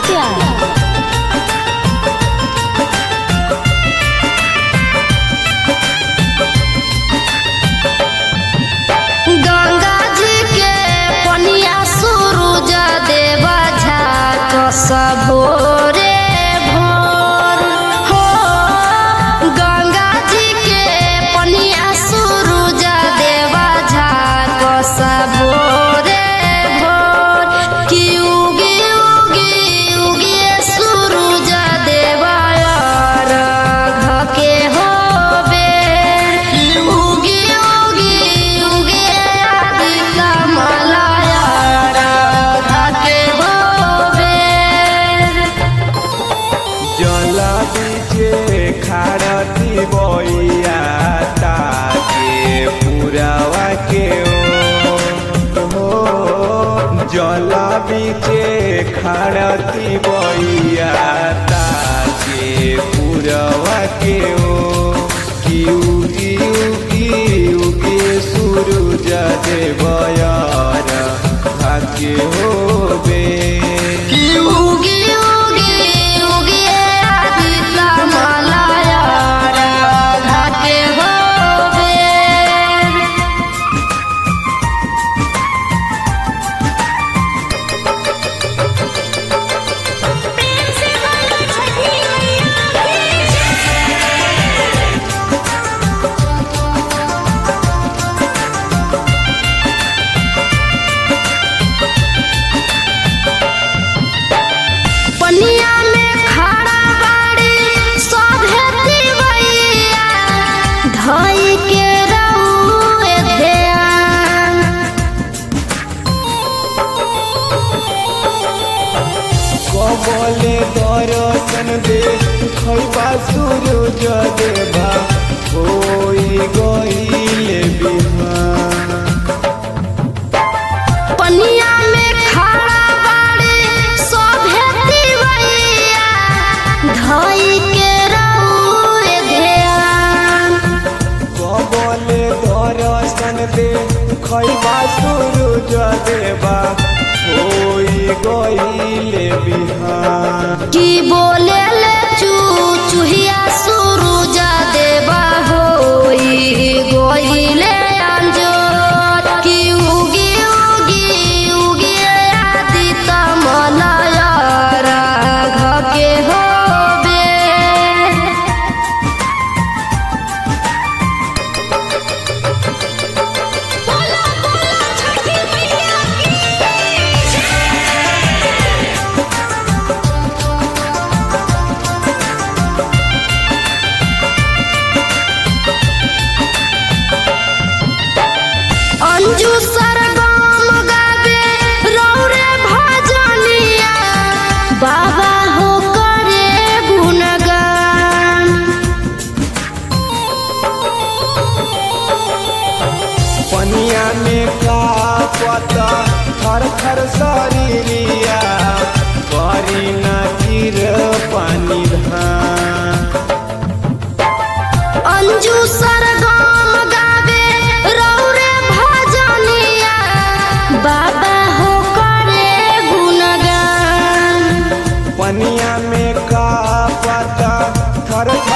प्यार। गंगा जी के पनिया सूरज देवा झाक सबोरे भोर हो। गंगा जी के पनिया सूरज देवा झाक सबोरे भोर कि उगी उगी उगी सूरज देवा अर्घ के होबे। उगी उगी उगी आदित्य मलया अर्घ के होबे। जल बीचे खारती बइया ताके पुरावा के हो। जल बीचे खारती बइया ताके पुरावा के हो। कि उगी उगी उगी सूरज देवयर भाग्य होबे। कि उगी उगी उगी आदित्य मलया अर्घ के होबे। पनिया में खड़ा बाड़ी सभे तिवैया धई के रउए ध्यान। कबले दर्शन दे खैबा सूरज देवा होई गईले बिहान। पनिया में खड़ा बाड़ी सभे तिवैया धई के रउए ध्यान। कबले दर्शन दे खैबा सूरज देवा होई गईले बिहान। कि बोले ले चुहिया सूरज देवा होई गइले अंजोर। कि उगी उगी उगी आदित्य मलया अर्घ के होबे। अंजू सरगम गावे रौरे भजनिया बाबा हो करे गुणगान। पनिया में का पता थर थर शरीरिया करी ना गिर पानी धान। अंजू सरगम गावे रौरे भजनिया बाबा हो करे गुणगान। पनिया में का पता थर